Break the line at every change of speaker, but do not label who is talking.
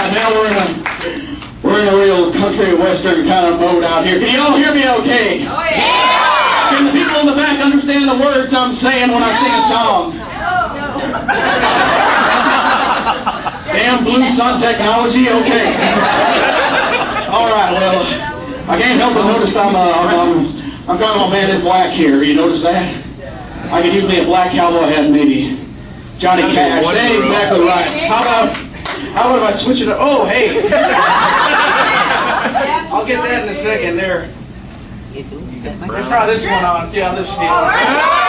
right, now we're in a real country western kind of mode out here. Can you all hear me okay?
Oh, yeah!
Can the people in the back understand the words I'm saying when I sing a song? Damn Blue Sun technology, okay. All right, well, I can't help but notice I'm kind of a man in black here. You notice that? I could use me a black cowboy hat, maybe. Johnny Cash. Hey, exactly right. How about if I switch it up? Oh, hey. I'll get that in a second there. Let's try this one on. See how this feels.